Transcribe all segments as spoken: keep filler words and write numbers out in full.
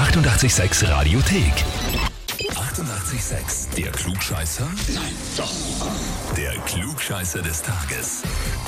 achtundachtzig Komma sechs Radiothek. achtundachtzig Komma sechs. Der Klugscheißer? Nein, doch. Der Klugscheißer des Tages.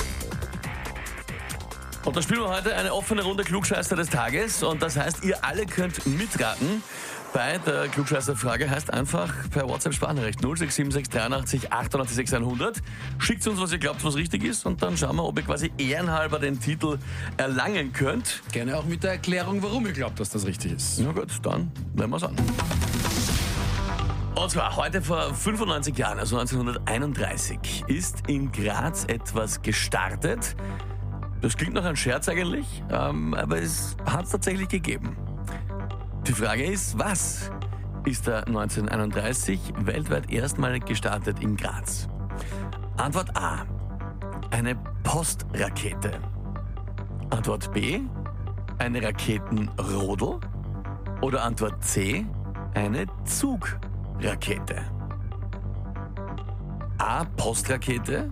Und da spielen wir heute eine offene Runde Klugscheißer des Tages. Und das heißt, ihr alle könnt mitraten. Bei der Klugscheißer-Frage heißt einfach per WhatsApp-Sprachnachricht null sechs sieben sechs dreiundachtzig achtundachtzig sechs hundert. Schickt uns, was ihr glaubt, was richtig ist. Und dann schauen wir, ob ihr quasi ehrenhalber den Titel erlangen könnt. Gerne auch mit der Erklärung, warum ihr glaubt, dass das richtig ist. Na gut, dann nehmen wir es an. Und zwar heute vor fünfundneunzig Jahren, also neunzehnhunderteinunddreißig, ist in Graz etwas gestartet. Das klingt nach einem Scherz eigentlich, ähm, aber es hat es tatsächlich gegeben. Die Frage ist, was ist da neunzehnhunderteinunddreißig weltweit erstmalig gestartet in Graz? Antwort A, eine Postrakete. Antwort B, eine Raketenrodel. Oder Antwort C, eine Zugrakete. A, Postrakete.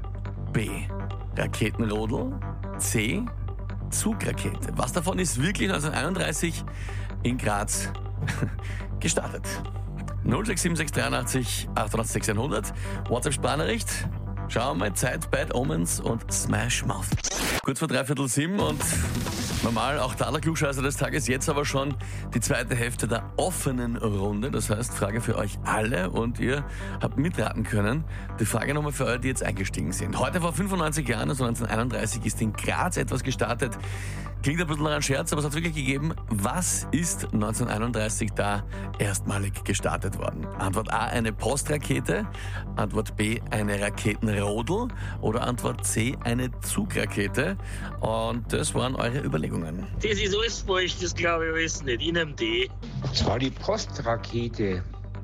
B, Raketenrodel. C, Zugrakete. Was davon ist wirklich neunzehnhunderteinunddreißig in Graz gestartet? null sechs sieben sechs dreiundachtzig achtundachtzig sechs hundert. WhatsApp-Sprachnachricht. Schauen wir mal, Zeit, Bad Omens und Smash Mouth. Kurz vor dreiviertel sieben und normal auch da der Klugscheißer des Tages. Jetzt aber schon die zweite Hälfte der offenen Runde. Das heißt, Frage für euch alle und ihr habt mitraten können. Die Frage nochmal für euch, die jetzt eingestiegen sind. Heute vor fünfundneunzig Jahren, also neunzehnhunderteinunddreißig, ist in Graz etwas gestartet. Klingt ein bisschen nach einem Scherz, aber es hat wirklich gegeben. Was ist neunzehnhunderteinunddreißig da erstmalig gestartet worden? Antwort A, eine Postrakete. Antwort B, eine Raketenrodel. Oder Antwort C, eine Zugrakete. Und das waren eure Überlegungen. Das ist alles falsch, das glaube ich alles nicht. Ich nehme die. Das war die Postrakete.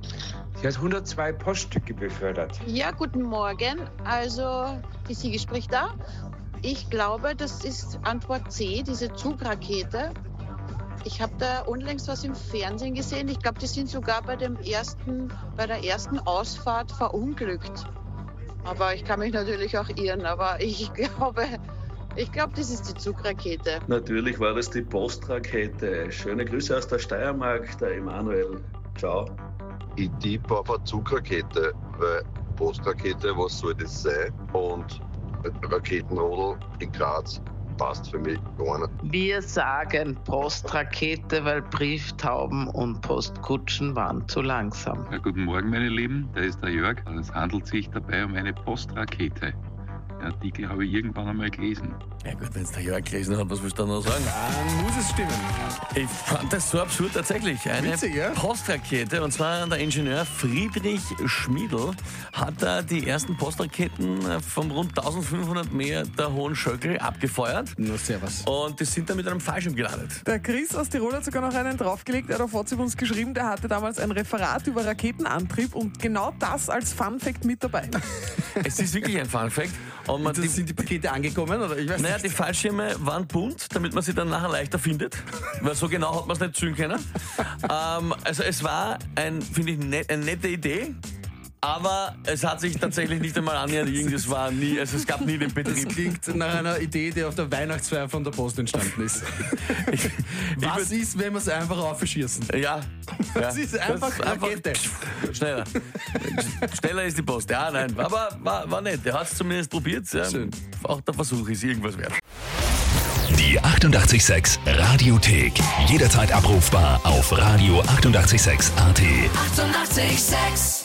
Sie hat hundertzwei Poststücke befördert. Ja, guten Morgen. Also, die Siege spricht da. Ich glaube, das ist Antwort C, diese Zugrakete. Ich habe da unlängst was im Fernsehen gesehen. Ich glaube, die sind sogar bei dem ersten, bei der ersten Ausfahrt verunglückt. Aber ich kann mich natürlich auch irren. Aber ich glaube, ich glaube, das ist die Zugrakete. Natürlich war das die Postrakete. Schöne Grüße aus der Steiermark, der Emanuel. Ciao. Ich tippe auf eine Zugrakete, weil Postrakete, was soll das sein? Und Raketenrodel in Graz passt für mich gar nicht. Wir sagen Postrakete, weil Brieftauben und Postkutschen waren zu langsam. Ja, guten Morgen, meine Lieben, da ist der Jörg. Es handelt sich dabei um eine Postrakete. Den Artikel habe ich irgendwann einmal gelesen. Ja gut, wenn es der Jörg gelesen hat, was willst du da noch sagen? Dann muss es stimmen. Ich fand das so absurd tatsächlich. Eine Witzig, ja? Postrakete, und zwar der Ingenieur Friedrich Schmiedl hat da die ersten Postraketen vom rund eintausendfünfhundert Meter hohen Schöckel abgefeuert. Nur servus. Und die sind dann mit einem Fallschirm gelandet. Der Chris aus Tirol hat sogar noch einen draufgelegt. Er hat auf WhatsApp uns geschrieben, der hatte damals ein Referat über Raketenantrieb und genau das als Funfact mit dabei. Es ist wirklich ein Funfact. Und man Das die, sind die Pakete angekommen, oder? Ich weiß naja, nicht. die Fallschirme waren bunt, damit man sie dann nachher leichter findet. Weil so genau hat man es nicht zügen können. ähm, also es war, ein, finde ich, net, eine nette Idee. Aber es hat sich tatsächlich nicht einmal annähernd irgendwas war nie, also es gab nie den Das Betrieb. klingt nach einer Idee, die auf der Weihnachtsfeier von der Post entstanden ist. Ich, Was ich ist, wenn wir es einfach aufschießen? würd, ja. Das ja, ist einfach Rakete. Schneller. Schneller ist die Post. Ja, nein. Aber war, war nett. Der hat es zumindest probiert. Ja. Schön. Auch der Versuch ist irgendwas wert. Die achtundachtzig Komma sechs Radiothek. Jederzeit abrufbar auf radio achtundachtzig Komma sechs A T. achtundachtzig Komma sechs